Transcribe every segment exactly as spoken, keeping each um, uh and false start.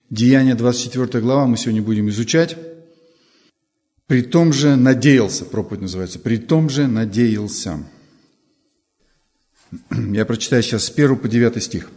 Деяния, двадцать четвёртая глава, мы сегодня будем изучать. «При том же надеялся», проповедь называется, «При том же надеялся». Я прочитаю сейчас с первого по девятый стих.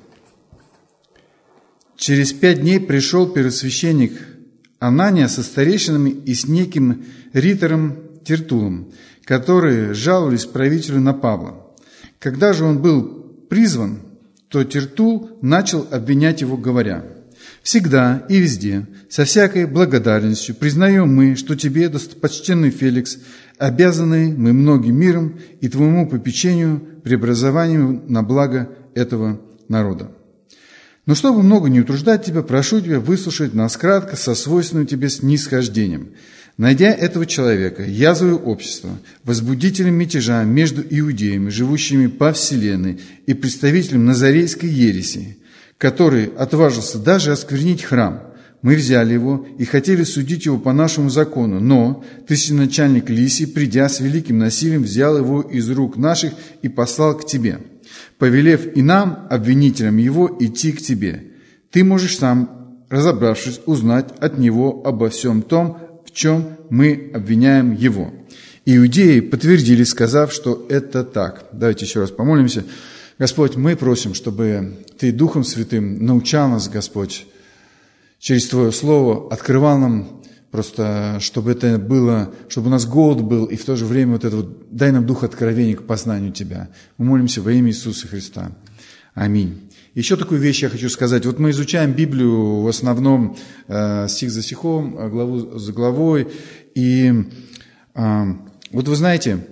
«Через пять дней пришел первосвященник Анания со старейшинами и с неким ритором Тертулом, которые жаловались правителю на Павла. Когда же он был призван, то Тертул начал обвинять его, говоря: «Всегда и везде, со всякой благодарностью признаем мы, что тебе, достопочтенный Феликс, обязаны мы многим миром и твоему попечению, преобразованию на благо этого народа. Но чтобы много не утруждать тебя, прошу тебя выслушать нас кратко со свойственным тебе снисхождением. Найдя этого человека, язвою общества, возбудителем мятежа между иудеями, живущими по вселенной, и представителем назарейской ереси, который отважился даже осквернить храм, мы взяли его и хотели судить его по нашему закону, но тысяченачальник Лисий, придя с великим насилием, взял его из рук наших и послал к тебе, повелев и нам, обвинителям его, идти к тебе. Ты можешь сам, разобравшись, узнать от него обо всем том, в чем мы обвиняем его». Иудеи подтвердили, сказав, что это так. Давайте еще раз помолимся. Господь, мы просим, чтобы Ты Духом Святым научал нас, Господь, через Твое Слово, открывал нам просто, чтобы это было, чтобы у нас голод был, и в то же время вот это вот, дай нам дух откровения к познанию Тебя. Мы молимся во имя Иисуса Христа. Аминь. Еще такую вещь я хочу сказать. Вот мы изучаем Библию в основном э, стих за стихом, главу за главой, и э, вот вы знаете,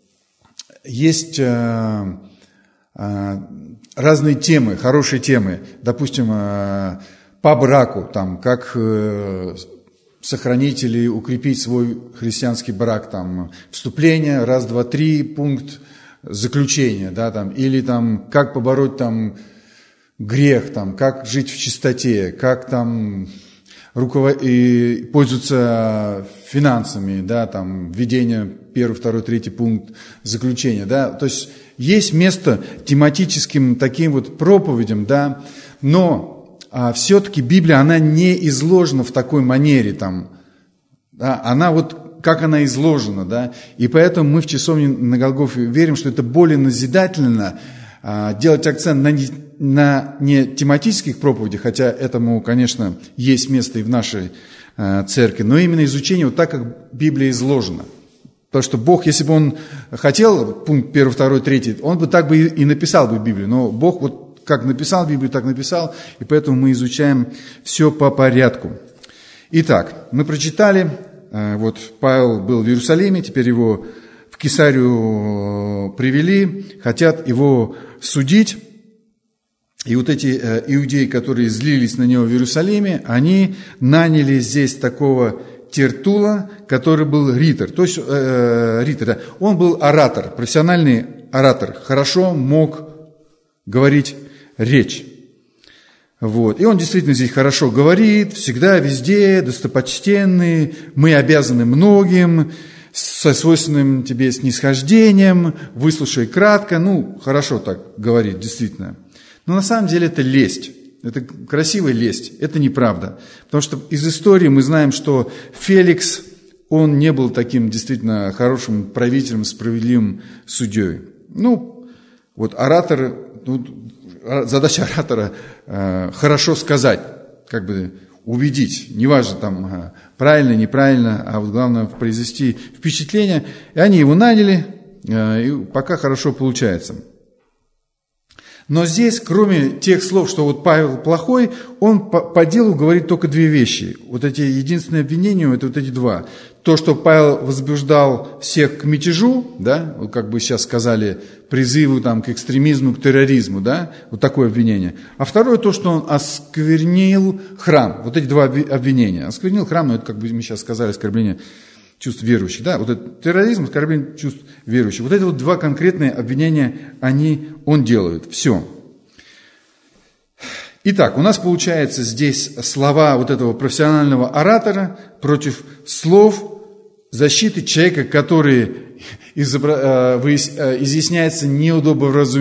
есть э, э, разные темы, хорошие темы, допустим, э, по браку, там, как э, сохранить или укрепить свой христианский брак, там, вступление, раз, два, три, пункт заключения, да, там, или там, как побороть там грех, там, как жить в чистоте, как там руковод... и пользоваться финансами, да, там, введение, первый, второй, третий пункт заключения, да, то есть есть место тематическим таким вот проповедям, да, но а, все-таки Библия, она не изложена в такой манере, там, да, она вот как она изложена, да, и поэтому мы в часовне на Голгофе верим, что это более назидательно а, делать акцент на не, на не тематических проповедях, хотя этому, конечно, есть место и в нашей а, церкви, но именно изучение вот так, как Библия изложена. Потому что Бог, если бы Он хотел, пункт первый, второй, третий, Он бы так бы и написал бы Библию, но Бог вот как написал Библию, так написал, и поэтому мы изучаем все по порядку. Итак, мы прочитали. Вот Павел был в Иерусалиме, теперь его в Кесарию привели, хотят его судить. И вот эти иудеи, которые злились на него в Иерусалиме, они наняли здесь такого Тертула, который был ритор. То есть э, ритор, да, он был оратор, профессиональный оратор, хорошо мог говорить речь. Вот. И он действительно здесь хорошо говорит, всегда, везде, достопочтенный, мы обязаны многим, со свойственным тебе снисхождением, выслушай кратко, ну, хорошо так говорит, действительно. Но на самом деле это лесть, это красивая лесть, это неправда. Потому что из истории мы знаем, что Феликс, он не был таким действительно хорошим правителем, справедливым судьей. Ну, вот оратор, ну, задача оратора э, хорошо сказать, как бы убедить, неважно там э, правильно, неправильно, а вот главное произвести впечатление. И они его наняли, э, и пока хорошо получается. Но здесь, кроме тех слов, что вот Павел плохой, он по, по делу говорит только две вещи. Вот эти единственные обвинения, это вот эти два. То, что Павел возбуждал всех к мятежу, да, вот как бы сейчас сказали, призыву там, к экстремизму, к терроризму, да, вот такое обвинение. А второе, то, что он осквернил храм. Вот эти два обвинения. Осквернил храм, ну это, как бы мы сейчас сказали, оскорбление чувств верующих, да, вот этот терроризм, оскорбление чувств верующих. Вот это вот два конкретные обвинения, они, он делает. Все. Итак, у нас получается здесь слова вот этого профессионального оратора против слов защиты человека, который изъясняется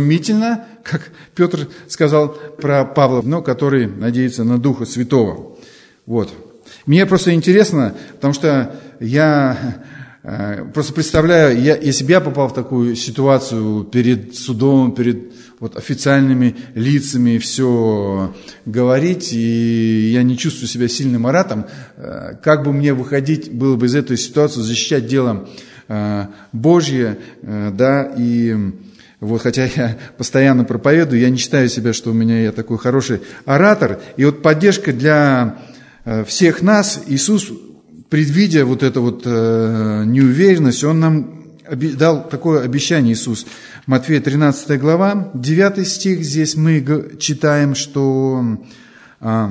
неудобовразумительно, как Петр сказал про Павла, но который надеется на Духа Святого. Вот. Мне просто интересно, потому что я э, просто представляю, я, если бы я попал в такую ситуацию перед судом, перед вот, официальными лицами, все говорить, и я не чувствую себя сильным оратором, э, как бы мне выходить было бы из этой ситуации, защищать дело э, Божье, э, да, и... Вот, хотя я постоянно проповедую, я не считаю себя, что у меня я такой хороший оратор. И вот поддержка для всех нас, Иисус, предвидя вот эту вот э, неуверенность, Он нам оби- дал такое обещание, Иисус. Матфея тринадцатая глава, девятый стих, здесь мы г- читаем, что... Э,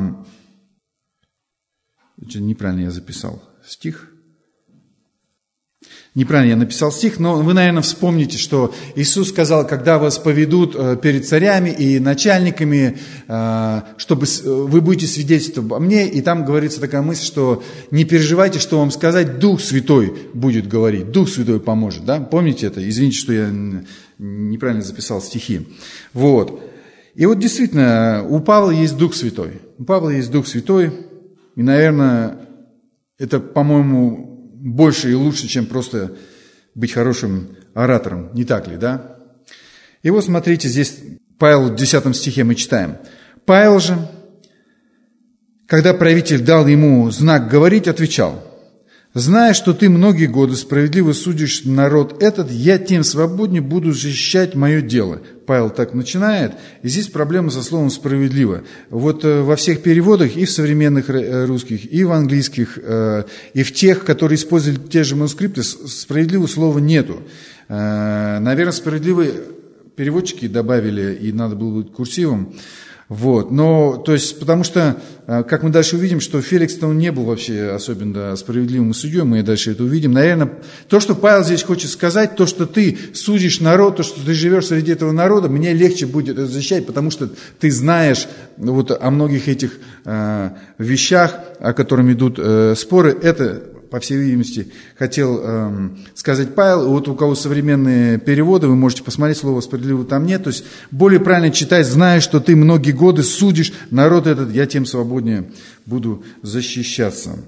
неправильно я записал стих. Неправильно я написал стих, но вы, наверное, вспомните, что Иисус сказал, когда вас поведут перед царями и начальниками, чтобы вы будете свидетельствовать обо мне, и там говорится такая мысль, что не переживайте, что вам сказать, Дух Святой будет говорить, Дух Святой поможет, да? Помните это? Извините, что я неправильно записал стихи. Вот. И вот действительно, у Павла есть Дух Святой. У Павла есть Дух Святой, и, наверное, это, по-моему, больше и лучше, чем просто быть хорошим оратором, не так ли, да? И вот смотрите, здесь Павел в десятом стихе мы читаем. «Павел же, когда правитель дал ему знак говорить, отвечал: зная, что ты многие годы справедливо судишь народ этот, я тем свободнее буду защищать мое дело». Павел так начинает, и здесь проблема со словом «справедливо». Вот во всех переводах, и в современных русских, и в английских, и в тех, которые использовали те же манускрипты, справедливого слова нету. Наверное, справедливые переводчики добавили, и надо было быть курсивом. Вот, но, то есть, потому что, как мы дальше увидим, что Феликс-то он не был вообще особенно справедливым судьей, мы дальше это увидим. Наверное, то, что Павел здесь хочет сказать, то, что ты судишь народ, то, что ты живешь среди этого народа, мне легче будет это защищать, потому что ты знаешь вот о многих этих э, вещах, о которых идут э, споры. Это, по всей видимости, хотел э, сказать Павел. Вот у кого современные переводы, вы можете посмотреть, слово «справедливо» там нет. То есть более правильно читать, зная, что ты многие годы судишь народ этот, я тем свободнее буду защищаться.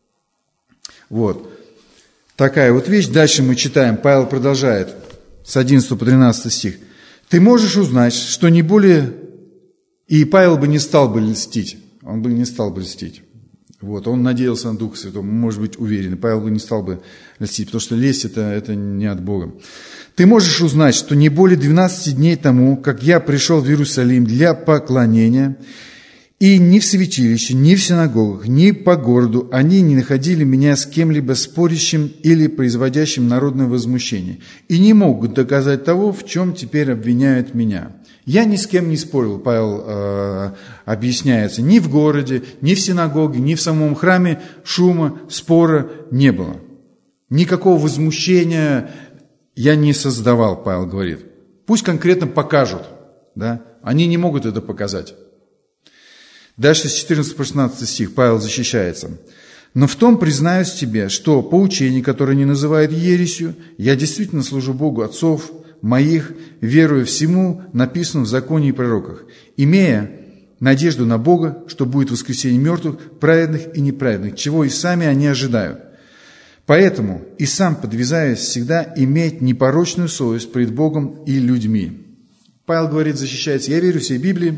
Вот. Такая вот вещь. Дальше мы читаем. Павел продолжает с одиннадцатого по тринадцатый стих. «Ты можешь узнать, что не более...» И Павел бы не стал бы льстить. Он бы не стал бы льстить. Вот, он надеялся на Духа Святого, может быть, уверен. Павел бы не стал бы льстить, потому что лесть это, это не от Бога. «Ты можешь узнать, что не более двенадцати дней тому, как я пришел в Иерусалим для поклонения, и ни в святилище, ни в синагогах, ни по городу они не находили меня с кем-либо спорящим или производящим народное возмущение, и не могут доказать того, в чем теперь обвиняют меня». Я ни с кем не спорил, Павел э, объясняется, ни в городе, ни в синагоге, ни в самом храме шума, спора не было. Никакого возмущения я не создавал, Павел говорит. Пусть конкретно покажут, да? Они не могут это показать. Дальше с четырнадцатого по шестнадцатый стих Павел защищается. «Но в том признаюсь тебе, что по учению, которое не называют ересью, я действительно служу Богу отцов моих, веруя всему, написанному в законе и пророках, имея надежду на Бога, что будет воскресение мертвых, праведных и неправедных, чего и сами они ожидают. Поэтому и сам подвязаюсь всегда иметь непорочную совесть пред Богом и людьми». Павел говорит, защищается: «Я верю всей Библии,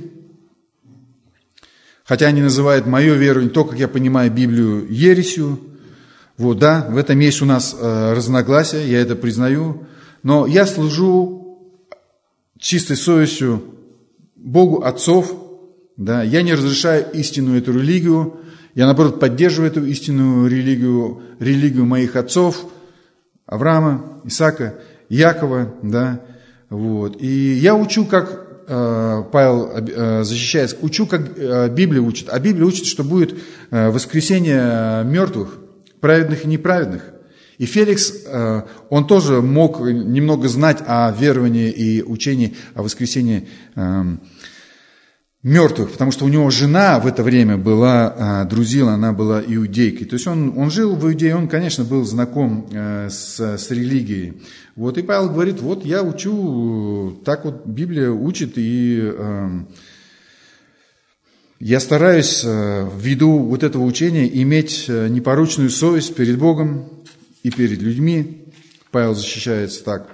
хотя они называют мою веру, то, как я понимаю Библию, ересью. Вот, да, в этом есть у нас э, разногласия, я это признаю. Но я служу чистой совестью Богу отцов, да, я не разрешаю истинную эту религию, я, наоборот, поддерживаю эту истинную религию, религию моих отцов, Авраама, Исаака, Якова, да, вот. И я учу, как э, Павел э, защищается, учу, как э, Библия учит, а Библия учит, что будет э, воскресение мертвых, праведных и неправедных. И Феликс, он тоже мог немного знать о веровании и учении о воскресении мертвых, потому что у него жена в это время была Друзила, она была иудейкой. То есть он, он жил в Иудее, он, конечно, был знаком с, с религией. Вот, и Павел говорит, вот я учу, так вот Библия учит, и Я стараюсь ввиду вот этого учения иметь непорочную совесть перед Богом и перед людьми. Павел защищается так.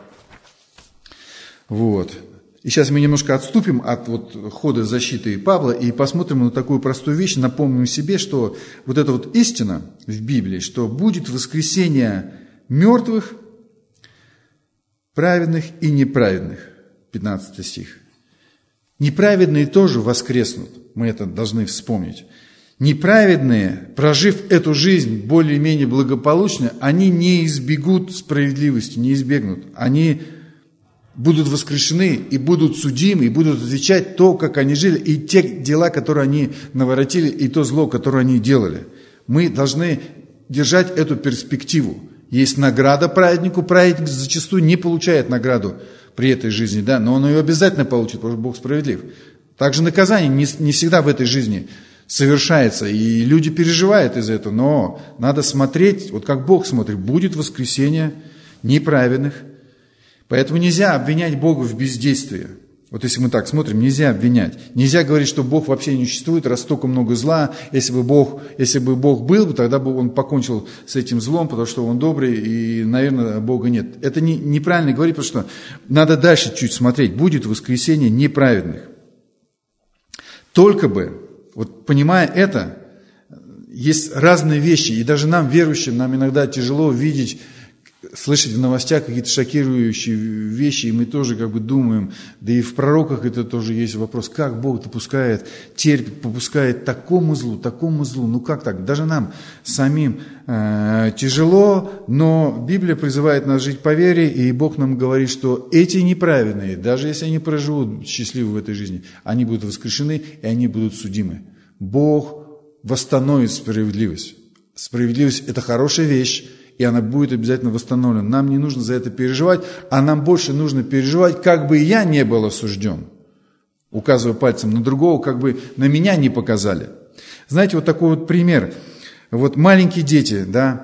Вот. И сейчас мы немножко отступим от вот хода защиты Павла и посмотрим на такую простую вещь, напомним себе, что вот эта вот истина в Библии, что будет воскресение мертвых, праведных и неправедных. пятнадцатый стих. Неправедные тоже воскреснут, мы это должны вспомнить. Неправедные, прожив эту жизнь более-менее благополучно, они не избегут справедливости, не избегнут. Они будут воскрешены и будут судимы, и будут отвечать то, как они жили, и те дела, которые они наворотили, и то зло, которое они делали. Мы должны держать эту перспективу. Есть награда праведнику, праведник зачастую не получает награду при этой жизни, да, но он ее обязательно получит, потому что Бог справедлив. Также наказание не, не всегда в этой жизни совершается, и люди переживают из-за этого, но надо смотреть, вот как Бог смотрит, будет воскресение неправедных. Поэтому нельзя обвинять Бога в бездействии. Вот если мы так смотрим, нельзя обвинять. Нельзя говорить, что Бог вообще не существует, раз столько много зла. Если бы Бог, если бы Бог был, тогда бы Он покончил с этим злом, потому что Он добрый, и, наверное, Бога нет. Это не, неправильно говорить, потому что надо дальше чуть смотреть. Будет воскресение неправедных. Только бы, вот понимая это, есть разные вещи, и даже нам, верующим, нам иногда тяжело видеть, слышать в новостях какие-то шокирующие вещи, и мы тоже как бы думаем, да и в пророках это тоже есть вопрос, как Бог допускает, терпит, попускает такому злу, такому злу, ну как так? Даже нам самим э, тяжело, но Библия призывает нас жить по вере, и Бог нам говорит, что эти неправедные, даже если они проживут счастливо в этой жизни, они будут воскрешены, и они будут судимы. Бог восстановит справедливость. Справедливость – это хорошая вещь, и она будет обязательно восстановлена. Нам не нужно за это переживать, а нам больше нужно переживать, как бы я не был осужден. Указывая пальцем на другого, как бы на меня не показали. Знаете, вот такой вот пример. Вот маленькие дети, да,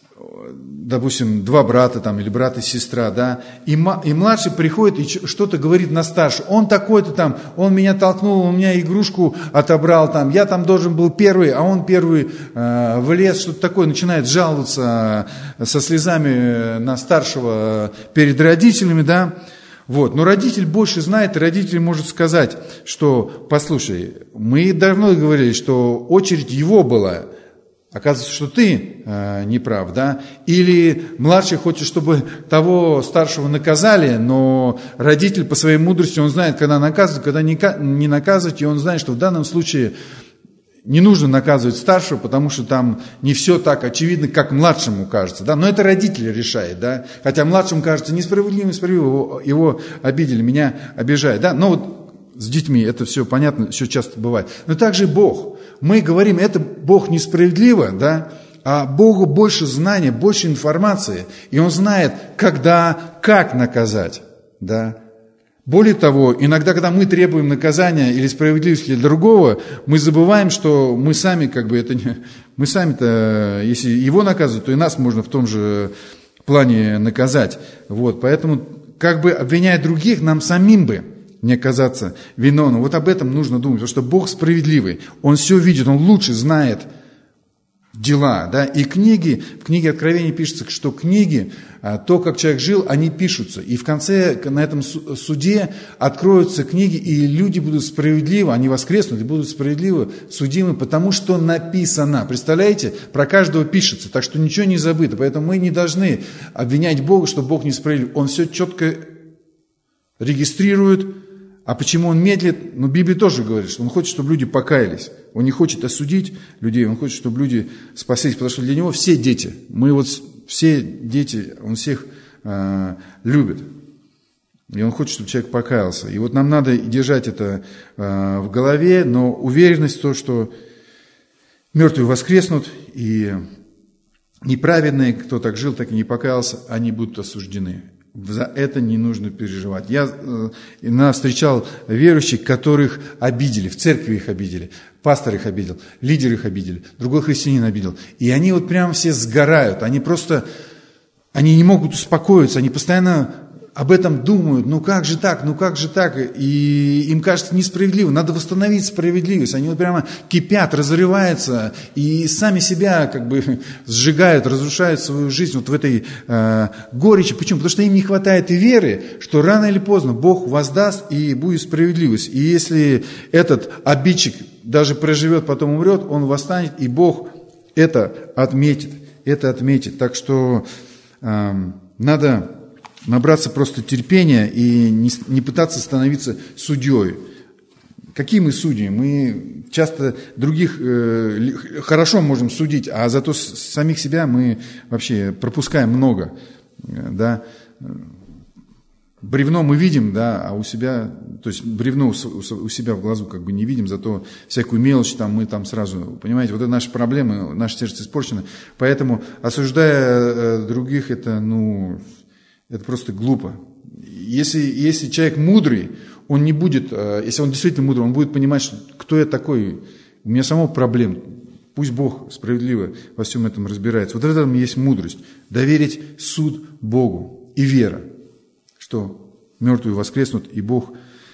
допустим, два брата там, или брат и сестра, да, и, ма, и младший приходит и что-то говорит на старшего. Он такой-то там, он меня толкнул, он у меня игрушку отобрал там, я там должен был первый, а он первый э, влез, что-то такое, начинает жаловаться э, со слезами на старшего перед родителями, да. Вот. Но родитель больше знает, и родитель может сказать, что, послушай, мы давно говорили, что очередь его была. Оказывается, что ты э, не прав, да? Или младший хочет, чтобы того старшего наказали, но родитель по своей мудрости, он знает, когда наказывать, когда не, не наказывать, и он знает, что в данном случае не нужно наказывать старшего, потому что там не все так очевидно, как младшему кажется, да? Но это родитель решает, да? Хотя младшему кажется несправедливо, несправедливо, его, его обидели, меня обижают, да? Но вот с детьми это все понятно, все часто бывает. Но также Бог. Мы говорим, это Бог несправедливо, да, а Богу больше знания, больше информации, и Он знает, когда, как наказать, да. Более того, иногда, когда мы требуем наказания или справедливости для другого, мы забываем, что мы сами, как бы, это не, мы сами-то, если его наказывают, то и нас можно в том же плане наказать. Вот, поэтому, как бы, обвиняя других, нам самим бы не оказаться виновным. Вот об этом нужно думать, потому что Бог справедливый, Он все видит, Он лучше знает дела, да, и книги, в книге Откровения пишется, что книги, то, как человек жил, они пишутся, и в конце, на этом суде откроются книги, и люди будут справедливы, они воскреснут и будут справедливы, судимы, потому что написано, представляете, про каждого пишется, так что ничего не забыто, поэтому мы не должны обвинять Бога, что Бог несправедлив, Он все четко регистрирует. А почему Он медлит? Ну, Библия тоже говорит, что Он хочет, чтобы люди покаялись. Он не хочет осудить людей, Он хочет, чтобы люди спаслись, потому что для Него все дети. Мы вот все дети, Он всех э, любит. И Он хочет, чтобы человек покаялся. И вот нам надо держать это э, в голове, но уверенность в том, что мертвые воскреснут, и неправедные, кто так жил, так и не покаялся, они будут осуждены. За это не нужно переживать. Я э, встречал верующих, которых обидели, в церкви их обидели, пастор их обидел, лидер их обидели, другой христианин обидел. И они вот прям все сгорают, они просто, они не могут успокоиться, они постоянно об этом думают, ну как же так, ну как же так, и им кажется несправедливо, надо восстановить справедливость. Они вот прямо кипят, разрываются и сами себя как бы сжигают, разрушают свою жизнь вот в этой э, горечи. Почему? Потому что им не хватает веры, что рано или поздно Бог воздаст и будет справедливость. И если этот обидчик даже проживет, потом умрет, он восстанет, и Бог это отметит, это отметит. Так что э, надо набраться просто терпения и не, не пытаться становиться судьей. Какие мы судьи? Мы часто других э, хорошо можем судить, а зато с, самих себя мы вообще пропускаем много. Да? Бревно мы видим, да, а у себя, то есть бревно у, у себя в глазу как бы не видим, зато всякую мелочь там мы там сразу, понимаете, вот это наши проблемы, наше сердце испорчено. Поэтому, осуждая э, других, это, ну... Это просто глупо. Если, если человек мудрый, он не будет, если он действительно мудрый, он будет понимать, что, кто я такой, у меня самого проблем. Пусть Бог справедливо во всем этом разбирается. Вот в этом есть мудрость. Доверить суд Богу и вера, что мертвые воскреснут, и Бог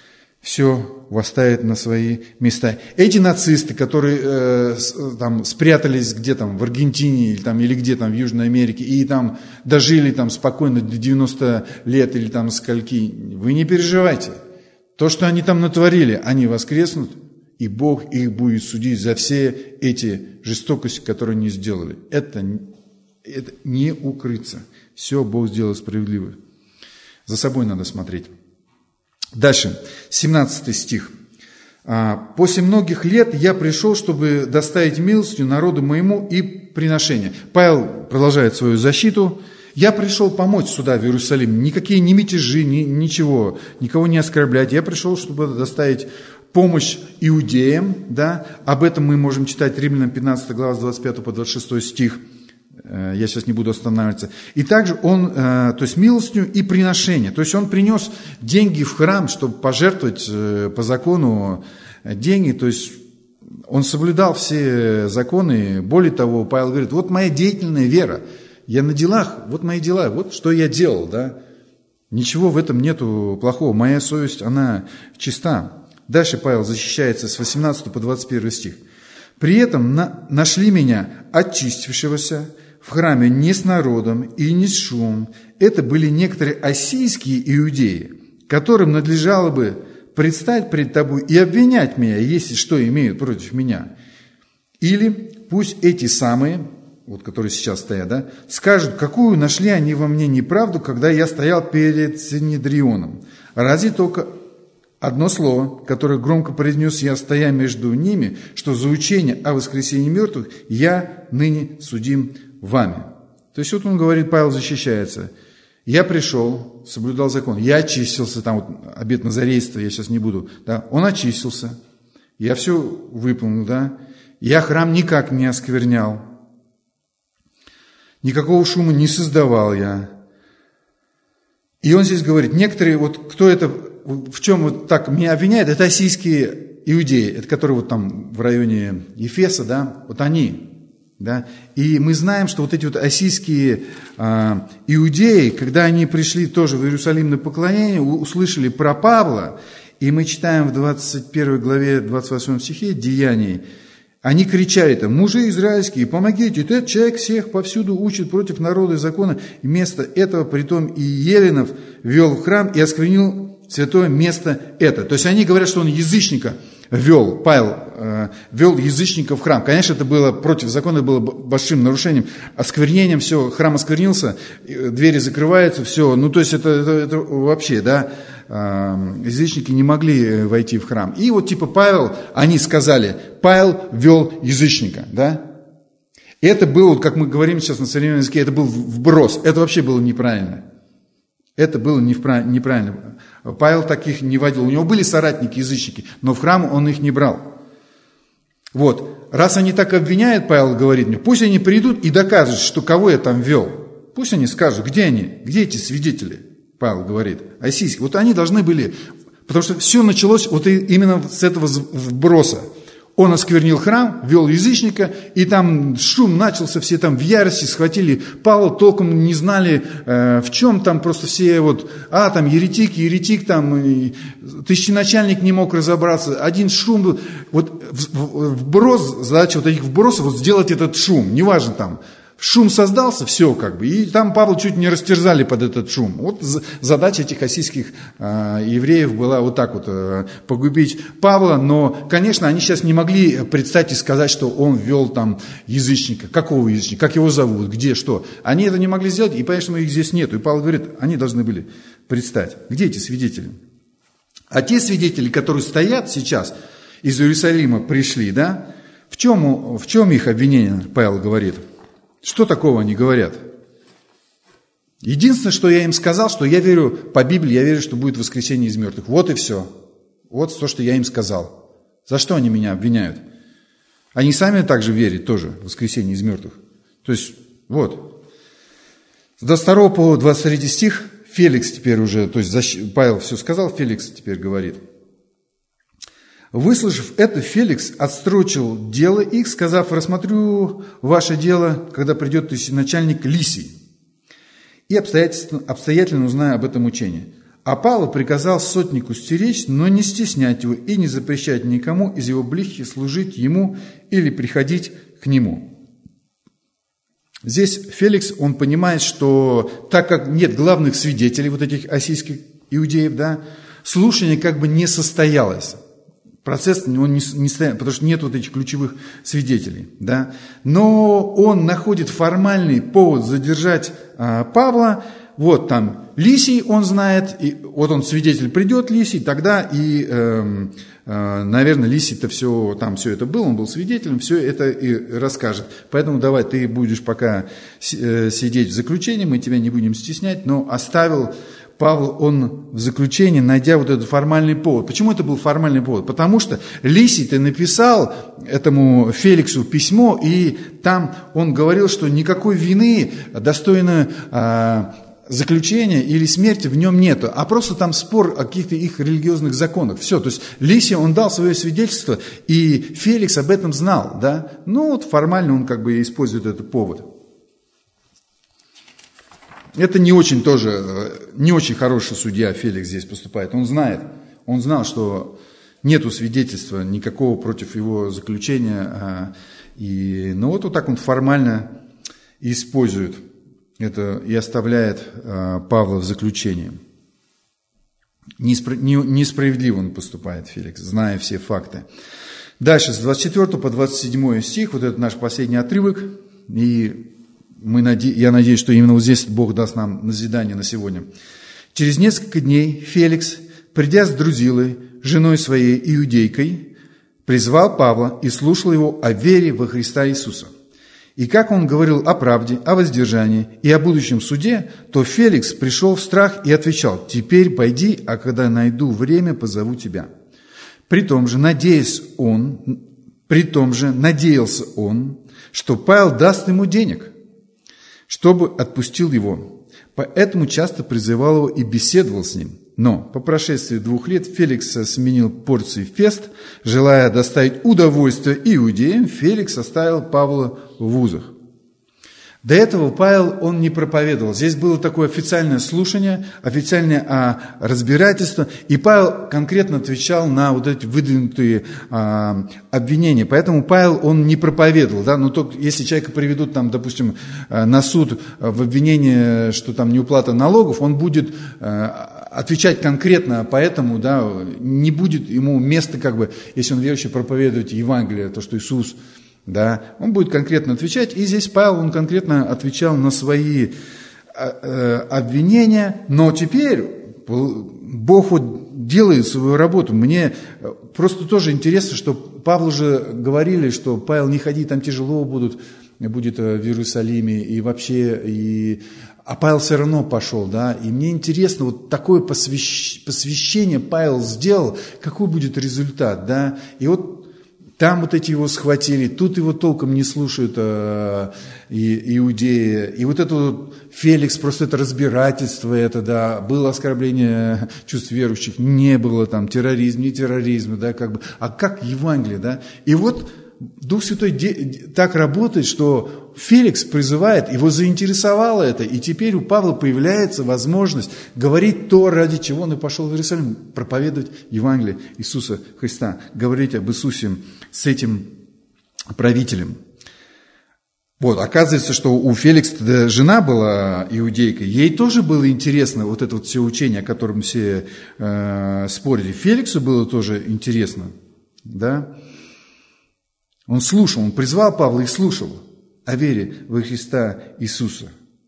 все восставит на свои места. Эти нацисты, которые э, там спрятались где там в Аргентине или, там, или где там в Южной Америке и там дожили там спокойно до девяноста лет или там скольки, вы не переживайте. То, что они там натворили, они воскреснут, и Бог их будет судить за все эти жестокости, которые они сделали. Это, это не укрыться. Все Бог сделал справедливо. За собой надо смотреть. Дальше, семнадцатый стих. «После многих лет я пришел, чтобы доставить милостью народу моему и приношение». Павел продолжает свою защиту. «Я пришел помочь сюда, в Иерусалим. Никакие не мятежи, ни, ничего, никого не оскорблять. Я пришел, чтобы доставить помощь иудеям». Да? Об этом мы можем читать Римлянам пятнадцатая глава с двадцать пятого по двадцать шестой стих. Я сейчас не буду останавливаться. И также он, то есть милостыню и приношение. То есть он принес деньги в храм, чтобы пожертвовать по закону деньги. То есть он соблюдал все законы. Более того, Павел говорит, вот моя деятельная вера. Я на делах, вот мои дела, вот что я делал. Да? Ничего в этом нету плохого. Моя совесть, она чиста. Дальше Павел защищается с восемнадцатого по двадцать первый стих. «При этом на, нашли меня очистившегося в храме не с народом и не с шумом. Это были некоторые ассийские иудеи, которым надлежало бы предстать пред тобой и обвинять меня, если что имеют против меня. Или пусть эти самые, вот которые сейчас стоят, да, скажут, какую нашли они во мне неправду, когда я стоял перед Синедрионом. Разве только одно слово, которое громко произнес я, стоя между ними, что за учение о воскресении мертвых я ныне судим вами». То есть вот он говорит, Павел защищается. Я пришел, соблюдал закон, я очистился, там вот обет назарейства, я сейчас не буду, да, он очистился, я все выполнил, да, я храм никак не осквернял, никакого шума не создавал я. И он здесь говорит, некоторые, вот кто это, в чем вот так меня обвиняет, это ассийские иудеи, это которые вот там в районе Ефеса, да, вот они. Да? И мы знаем, что вот эти вот ассийские а, иудеи, когда они пришли тоже в Иерусалим на поклонение, услышали про Павла, и мы читаем в двадцать первой главе, двадцать восьмом стихе Деяний, они кричали там, мужи израильские, помогите, этот человек всех повсюду учит против народа и закона, и вместо этого притом и еленов ввел в храм и осквернил святое место это. То есть они говорят, что он язычника ввел, Павел э, ввел язычников в храм. Конечно, это было против закона, это было большим нарушением, осквернением, все, храм осквернился, двери закрываются, все. Ну, то есть это, это, это вообще, да, э, язычники не могли войти в храм. И вот типа Павел, они сказали, Павел ввел язычника, да. Это было, как мы говорим сейчас на современном языке, это был вброс, это вообще было неправильно. Это было неправильно. Павел таких не водил. У него были соратники, язычники, но в храм он их не брал. Вот. Раз они так обвиняют, Павел говорит мне, пусть они придут и докажут, что кого я там вел. Пусть они скажут, где они, где эти свидетели, Павел говорит, ассийские. Вот они должны были, потому что все началось вот именно с этого вброса. Он осквернил храм, вел язычника, и там шум начался, все там в ярости схватили Павла, толком не знали, э, в чем там, просто все вот, а, там еретик, еретик, там, и тысяченачальник не мог разобраться, один шум был, вот вброс, задача вот этих вбросов, вот сделать этот шум, неважно там, шум создался, все как бы, и там Павла чуть не растерзали под этот шум. Вот задача этих ассийских э, евреев была вот так вот, э, погубить Павла, но, конечно, они сейчас не могли представить и сказать, что он ввел там язычника. Какого язычника? Как его зовут? Где? Что? Они это не могли сделать, и, конечно, их здесь нету. И Павел говорит, они должны были представить. Где эти свидетели? А те свидетели, которые стоят сейчас, из Иерусалима пришли, да, в чем, в чем их обвинение, Павел говорит? Что такого они говорят? Единственное, что я им сказал, что я верю по Библии, я верю, что будет воскресение из мертвых. Вот и все. Вот то, что я им сказал. За что они меня обвиняют? Они сами также верят тоже в воскресение из мертвых. То есть, вот. С двадцать второго по двадцать третий стих Феликс теперь уже, то есть Павел все сказал, Феликс теперь говорит. Выслушав это, Феликс отстрочил дело их, сказав, рассмотрю ваше дело, когда придет начальник Лисий, и обстоятельно, обстоятельно узнаю об этом учении. А Павел приказал сотнику стеречь, но не стеснять его и не запрещать никому из его близких служить ему или приходить к нему. Здесь Феликс, он понимает, что так как нет главных свидетелей вот этих ассийских иудеев, да, слушание как бы не состоялось. Процесс он не, не стоит, потому что нет вот этих ключевых свидетелей. Да? Но он находит формальный повод задержать а, Павла. Вот там Лисий он знает, и вот он свидетель придет, Лисий, тогда и, э, э, наверное, Лисий-то все, там все это был, он был свидетелем, все это и расскажет. Поэтому давай, ты будешь пока сидеть в заключении, мы тебя не будем стеснять, но оставил Павел, он в заключении, найдя вот этот формальный повод. Почему это был формальный повод? Потому что Лисий-то написал этому Феликсу письмо, и там он говорил, что никакой вины достойно а, заключения или смерти в нем нету, а просто там спор о каких-то их религиозных законах. Все, то есть Лисий, он дал свое свидетельство, и Феликс об этом знал, да? Ну вот формально он как бы использует этот повод. Это не очень тоже, не очень хороший судья Феликс здесь поступает. Он знает, он знал, что нету свидетельства никакого против его заключения. И, ну вот, вот так он формально использует это и оставляет Павла в заключении. Неспро, не, несправедливо он поступает, Феликс, зная все факты. Дальше, с двадцать четвёртого по двадцать седьмой стих, вот это наш последний отрывок. И Мы наде... я надеюсь, что именно вот здесь Бог даст нам назидание на сегодня. Через несколько дней Феликс, придя с Друзилой, женой своей иудейкой, призвал Павла и слушал его о вере во Христа Иисуса. И как он говорил о правде, о воздержании и о будущем суде, то Феликс пришел в страх и отвечал: «Теперь пойди, а когда найду время, позову тебя». При том же, надеясь он, при том же надеялся он, что Павел даст ему денег, чтобы отпустил его. Поэтому часто призывал его и беседовал с ним. Но по прошествии двух лет Феликс сменил порции фест, желая доставить удовольствие иудеям, Феликс оставил Павла в узах. До этого Павел, он не проповедовал. Здесь было такое официальное слушание, официальное а, разбирательство, и Павел конкретно отвечал на вот эти выдвинутые а, обвинения. Поэтому Павел, он не проповедовал. Да? Но только если человека приведут, там, допустим, на суд в обвинение, что там неуплата налогов, он будет а, отвечать конкретно, поэтому да, не будет ему места, как бы, если он верующий, проповедовать Евангелие, то, что Иисус... Да, он будет конкретно отвечать, и здесь Павел, он конкретно отвечал на свои э, обвинения, но теперь Бог вот делает свою работу. Мне просто тоже интересно, что Павлу же говорили, что Павел, не ходи, там тяжело будут, будет в Иерусалиме, и вообще, и... а Павел все равно пошел, да, и мне интересно, вот такое посвящ... посвящение Павел сделал, какой будет результат, да, и вот там вот эти его схватили, тут его толком не слушают э, и, иудеи. И вот это вот Феликс, просто это разбирательство, это, да, было оскорбление чувств верующих, не было там терроризм, не терроризм, да, как бы, а как Евангелие, да. И вот Дух Святой де- так работает, что Феликс призывает, его заинтересовало это, и теперь у Павла появляется возможность говорить то, ради чего он и пошел в Иерусалим, проповедовать Евангелие Иисуса Христа, говорить об Иисусе с правителем. Вот, оказывается, что у Феликса жена была иудейкой, ей тоже было интересно вот это вот все учение, о котором все э, спорили. Феликсу было тоже интересно, да. Он слушал, он призвал Павла и слушал о вере во Христа Иисуса.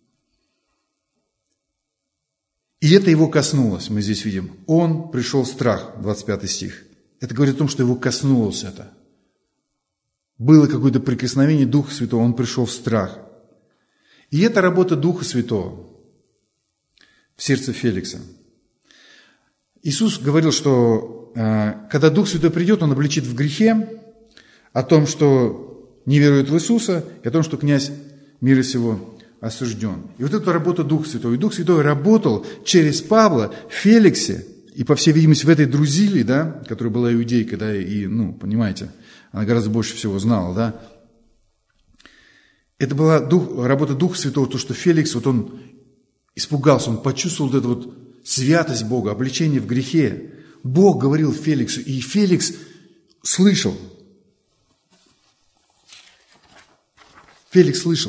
И это его коснулось, мы здесь видим. Он пришел в страх, двадцать пятый стих. Это говорит о том, что его коснулось это. Было какое-то прикосновение Духа Святого, он пришел в страх. И это работа Духа Святого в сердце Феликса. Иисус говорил, что э, когда Дух Святой придет, он обличит в грехе, о том, что не верует в Иисуса, и о том, что князь мира сего осужден. И вот эту работу Духа Святого. И Дух Святой работал через Павла в Феликсе, и, по всей видимости, в этой Друзиле, да, которая была иудейкой, да, и, ну, понимаете, она гораздо больше всего знала, да. Это была дух, работа Духа Святого, то, что Феликс, вот он испугался, он почувствовал вот эту вот святость Бога, обличение в грехе. Бог говорил Феликсу, и Феликс слышал. Феликс слышал.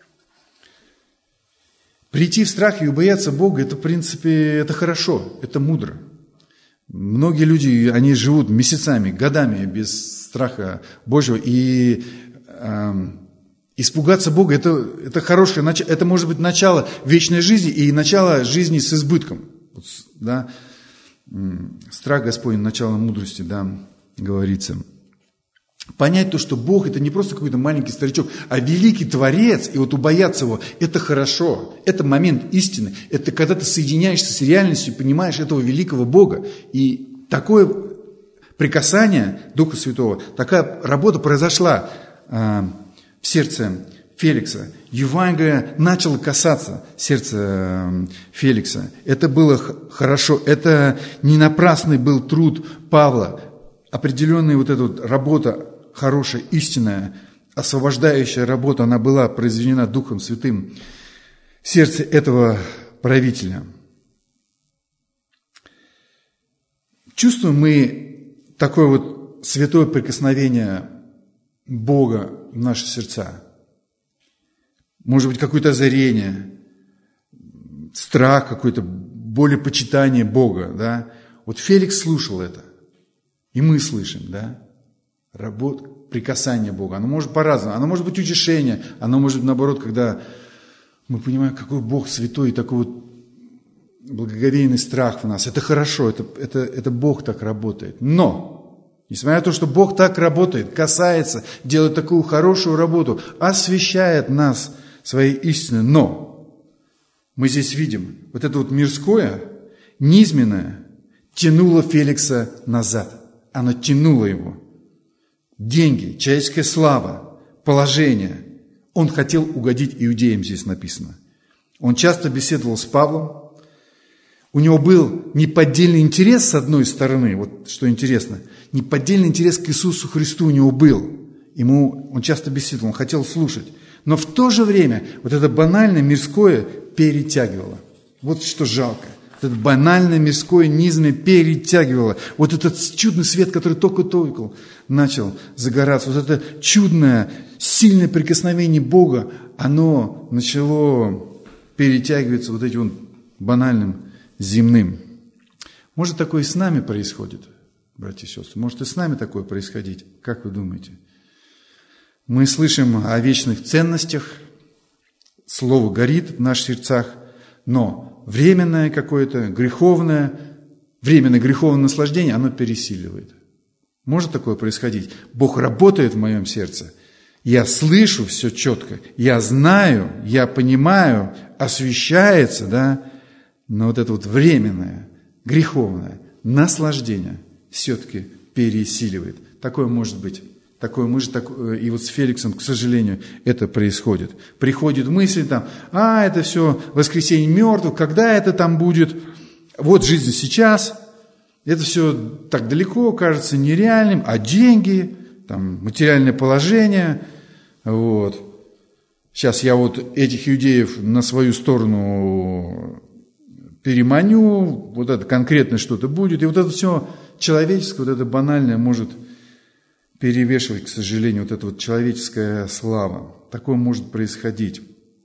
Прийти в страх и убояться Бога, это, в принципе, это хорошо, это мудро. Многие люди, они живут месяцами, годами без страха Божьего, и э, испугаться Бога, это, это хорошее, это может быть начало вечной жизни и начало жизни с избытком. Да? Страх Господень, начало мудрости, да, говорится. Понять то, что Бог это не просто какой-то маленький старичок, а великий Творец, и вот убояться Его, это хорошо, это момент истины, это когда ты соединяешься с реальностью, понимаешь этого великого Бога. И такое прикасание Духа Святого, такая работа произошла э, в сердце Феликса. Евангелие начало касаться сердца э, Феликса. Это было хорошо, это не напрасный был труд Павла, определенная вот эта вот работа, хорошая, истинная, освобождающая работа, она была произведена Духом Святым в сердце этого правителя. Чувствуем мы такое вот святое прикосновение Бога в наши сердца? Может быть, какое-то озарение, страх какой-то, более почитание Бога, да? Вот Феликс слушал это, и мы слышим, да? Работа, прикасание Бога. Оно может по-разному. Оно может быть утешение. Оно может быть, наоборот, когда мы понимаем, какой Бог святой, и такой вот благоговейный страх в нас. Это хорошо, это, это, это Бог так работает. Но, несмотря на то, что Бог так работает, касается, делает такую хорошую работу, освящает нас своей истиной, но мы здесь видим, вот это вот мирское, низменное, тянуло Феликса назад. Оно тянуло его. Деньги, человеческая слава, положение. Он хотел угодить иудеям, здесь написано. Он часто беседовал с Павлом. У него был неподдельный интерес, с одной стороны, вот что интересно, неподдельный интерес к Иисусу Христу у него был. Ему, он часто беседовал, он хотел слушать. Но в то же время вот это банальное мирское перетягивало. Вот что жалко. Это банальное мирское низменное перетягивало. Вот этот чудный свет, который только-только начал загораться, вот это чудное, сильное прикосновение Бога, оно начало перетягиваться вот этим вот банальным земным. Может, такое и с нами происходит, братья и сестры? Может, и с нами такое происходить? Как вы думаете? Мы слышим о вечных ценностях, слово горит в наших сердцах, но временное какое-то, греховное, временное греховное наслаждение, оно пересиливает. Может такое происходить? Бог работает в моем сердце. Я слышу все четко, я знаю, я понимаю, освещается, да, но вот это вот временное, греховное наслаждение все-таки пересиливает. Такое может быть Такое, мы же так, и вот с Феликсом, к сожалению, это происходит. Приходит мысль там, а, это все воскресенье мертвых, когда это там будет? Вот жизнь сейчас. Это все так далеко, кажется нереальным. А деньги, там, материальное положение, вот. Сейчас я вот этих иудеев на свою сторону переманю, вот это конкретно что-то будет. И вот это все человеческое, вот это банальное может перевешивать, к сожалению, вот эта вот человеческая слава. Такое может происходить.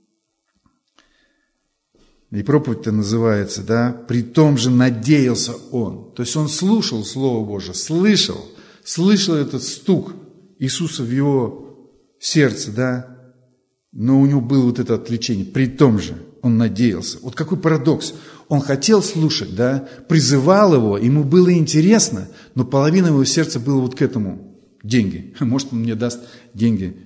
И проповедь-то называется, да, «При том же надеялся он». То есть он слушал Слово Божие, слышал, слышал этот стук Иисуса в его сердце, да, но у него было вот это отвлечение. При том же он надеялся. Вот какой парадокс. Он хотел слушать, да, призывал его, ему было интересно, но половина его сердца было вот к этому. Деньги. Может, он мне даст деньги.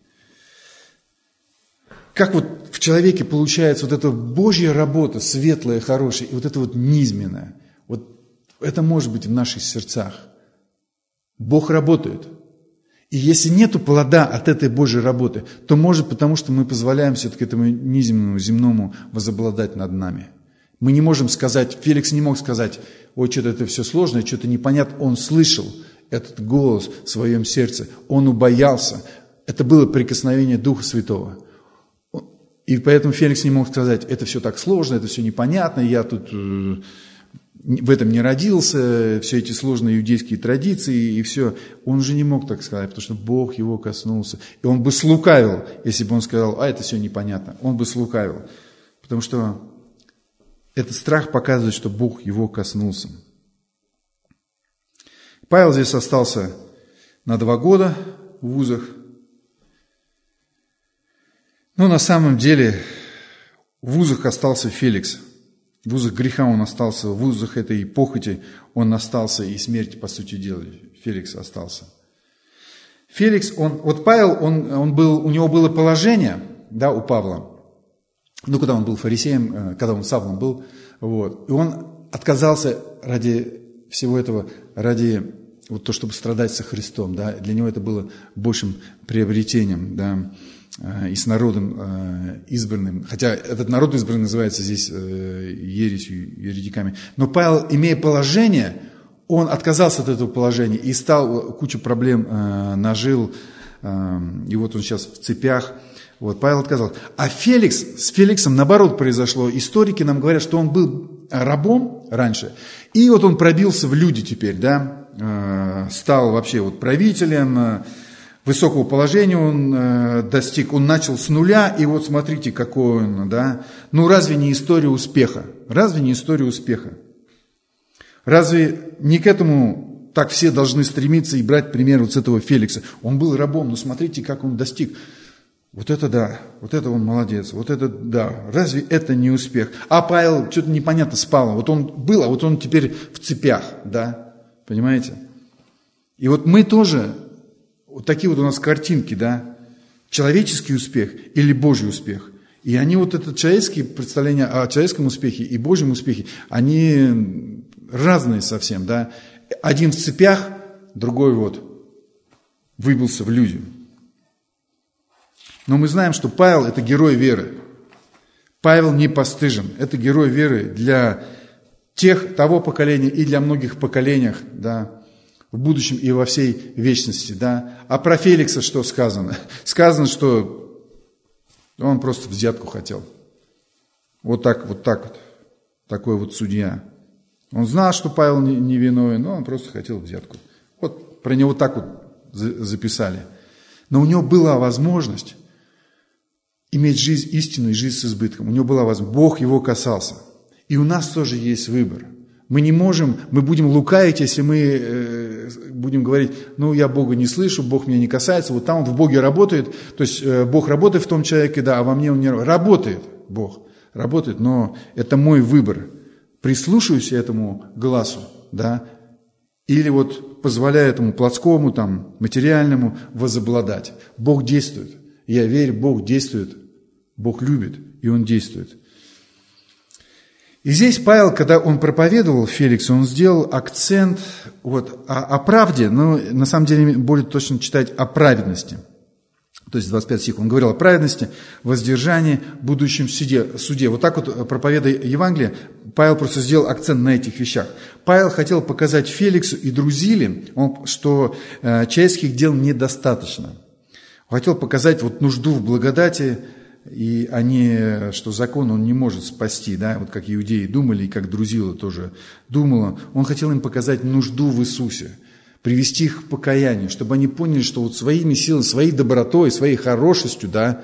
Как вот в человеке получается вот эта Божья работа, светлая, хорошая, и вот это вот низменное. Вот это может быть в наших сердцах. Бог работает. И если нету плода от этой Божьей работы, то может потому, что мы позволяем все-таки этому низменному, земному возобладать над нами. Мы не можем сказать, Феликс не мог сказать, ой, что-то это все сложно, что-то непонятно. Он слышал этот голос в своем сердце, он убоялся. Это было прикосновение Духа Святого. И поэтому Феликс не мог сказать, это все так сложно, это все непонятно, я тут э, в этом не родился, все эти сложные иудейские традиции и все. Он же не мог так сказать, потому что Бог его коснулся. И он бы слукавил, если бы он сказал, а это все непонятно. Он бы слукавил, потому что этот страх показывает, что Бог его коснулся. Павел здесь остался на два года в вузах. Но на самом деле в вузах остался Феликс. В вузах греха он остался, в вузах этой похоти он остался, и смерти, по сути дела, Феликс остался. Феликс, он, вот Павел, он, он был, у него было положение, да, у Павла, ну, когда он был фарисеем, когда он Савлом был, вот, и он отказался ради всего этого, ради вот то, чтобы страдать со Христом, да, для него это было большим приобретением, да, и с народом избранным, хотя этот народ избранный называется здесь ересью, еретиками, но Павел, имея положение, он отказался от этого положения и стал, кучу проблем нажил, и вот он сейчас в цепях. Вот, Павел отказался. А Феликс, с Феликсом наоборот произошло. Историки нам говорят, что он был рабом раньше, и вот он пробился в люди теперь, да, стал вообще вот правителем, высокого положения он достиг, он начал с нуля, и вот смотрите, какой он, да. Ну, разве не история успеха? Разве не история успеха? Разве не к этому так все должны стремиться и брать пример вот с этого Феликса? Он был рабом, но смотрите, как он достиг. Вот это да, вот это он молодец, вот это да. Разве это не успех? А Павел что-то непонятно спал. Вот он был, а вот он теперь в цепях, да, понимаете? И вот мы тоже, вот такие вот у нас картинки, да, человеческий успех или Божий успех. И они вот это человеческие представления о человеческом успехе и Божьем успехе, они разные совсем, да. Один в цепях, другой вот выбился в люди. Но мы знаем, что Павел – это герой веры. Павел не постыжен. Это герой веры для тех, того поколения и для многих поколений, да, в будущем и во всей вечности. Да. А про Феликса что сказано? Сказано, что он просто взятку хотел. Вот так, вот так вот. Такой вот судья. Он знал, что Павел невиновен, но он просто хотел взятку. Вот про него так вот записали. Но у него была возможность иметь жизнь истинную и жизнь с избытком. У него была возможность. Бог его касался. И у нас тоже есть выбор. Мы не можем, мы будем лукавить, если мы э, будем говорить, ну, я Бога не слышу, Бог меня не касается. Вот там он в Боге работает. То есть э, Бог работает в том человеке, да, а во мне он не работает. Работает Бог, работает, но это мой выбор. Прислушаюсь этому глазу, да, или вот позволяю этому плотскому, там, материальному возобладать. Бог действует. Я верю, Бог действует, Бог любит, и Он действует. И здесь Павел, когда он проповедовал Феликсу, он сделал акцент вот, о, о правде, но на самом деле более точно читать о праведности. То есть двадцать пятый стих, он говорил о праведности, воздержании, будущем суде. суде. Вот так вот, проповедуя Евангелие, Павел просто сделал акцент на этих вещах. Павел хотел показать Феликсу и Друзиле, что э, человеческих дел недостаточно. Он хотел показать вот нужду в благодати, и они, что закон он не может спасти, да, вот как иудеи думали, и как Друзила тоже думала. Он хотел им показать нужду в Иисусе, привести их к покаянию, чтобы они поняли, что вот своими силами, своей добротой, своей хорошестью, да,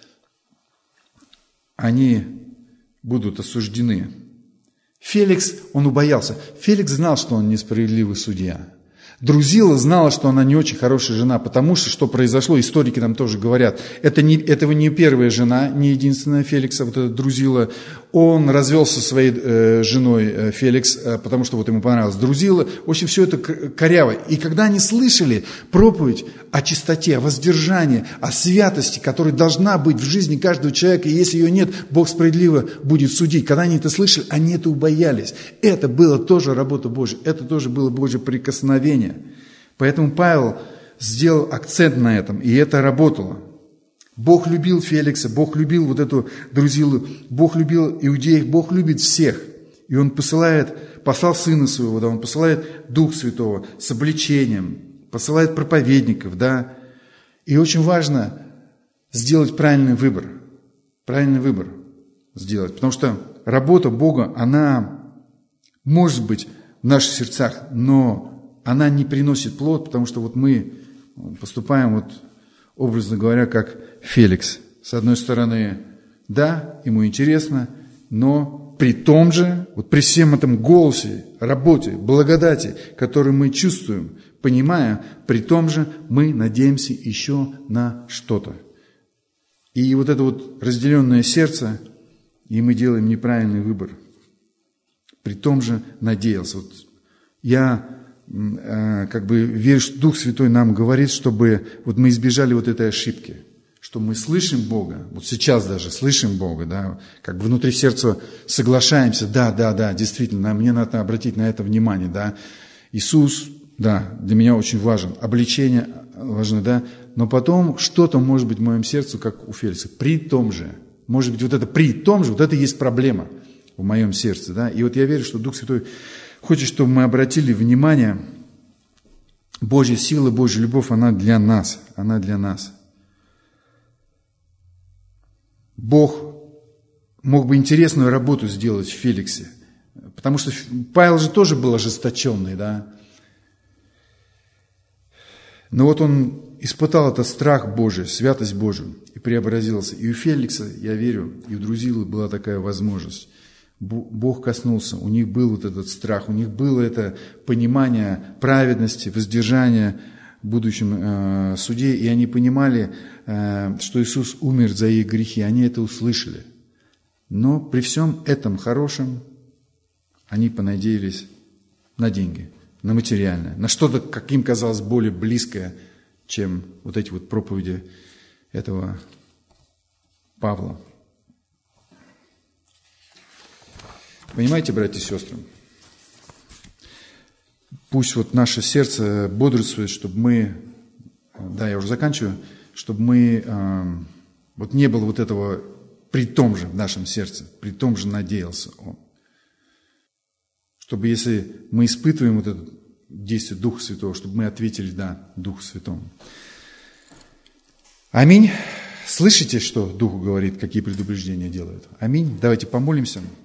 они будут осуждены. Феликс, он убоялся. Феликс знал, что он несправедливый судья. Друзила знала, что она не очень хорошая жена, потому что, что произошло, историки нам тоже говорят, это не, этого не первая жена, не единственная Феликса, вот эта Друзила. Он развелся со своей э, женой э, Феликс, э, потому что вот ему понравилась Друзила. В общем, все это коряво. И когда они слышали проповедь о чистоте, о воздержании, о святости, которая должна быть в жизни каждого человека, и если ее нет, Бог справедливо будет судить. Когда они это слышали, они это убоялись. Это было тоже работа Божья, это тоже было Божье прикосновение. Поэтому Павел сделал акцент на этом, и это работало. Бог любил Феликса, Бог любил вот эту Друзилу, Бог любил иудеев, Бог любит всех. И Он посылает, послал Сына Своего, да, Он посылает Дух Святого с обличением, посылает проповедников, да. И очень важно сделать правильный выбор, правильный выбор сделать, потому что работа Бога, она может быть в наших сердцах, но она не приносит плод, потому что вот мы поступаем, вот, образно говоря, как Феликс. С одной стороны, да, ему интересно, но при том же, вот при всем этом голосе, работе, благодати, которую мы чувствуем, понимая, при том же мы надеемся еще на что-то. И вот это вот разделенное сердце, и мы делаем неправильный выбор. При том же надеялся. Вот я как бы верю, что Дух Святой нам говорит, чтобы вот мы избежали вот этой ошибки, что мы слышим Бога, вот сейчас даже слышим Бога, да, как бы внутри сердца соглашаемся, да, да, да, действительно, мне надо обратить на это внимание, да, Иисус, да, для меня очень важен, обличение важно, да, но потом что-то может быть в моем сердце, как у Феликса, при том же, может быть, вот это при том же, вот это и есть проблема в моем сердце, да, и вот я верю, что Дух Святой хочет, чтобы мы обратили внимание, Божья сила, Божья любовь, она для нас, она для нас. Бог мог бы интересную работу сделать в Феликсе, потому что Павел же тоже был ожесточенный, да. Но вот он испытал этот страх Божий, святость Божию и преобразился. И у Феликса, я верю, и у Друзилы была такая возможность. Бог коснулся, у них был вот этот страх, у них было это понимание праведности, воздержания в будущем э, суде, и они понимали, э, что Иисус умер за их грехи, они это услышали. Но при всем этом хорошем они понадеялись на деньги, на материальное, на что-то, как им казалось, более близкое, чем вот эти вот проповеди этого Павла. Понимаете, братья и сестры, пусть вот наше сердце бодрствует, чтобы мы, да, я уже заканчиваю, чтобы мы, э, вот не было вот этого при том же в нашем сердце, при том же надеялся он. Чтобы если мы испытываем вот это действие Духа Святого, чтобы мы ответили «да» Духу Святому. Аминь. Слышите, что Духу говорит, какие предупреждения делают? Аминь. Давайте помолимся.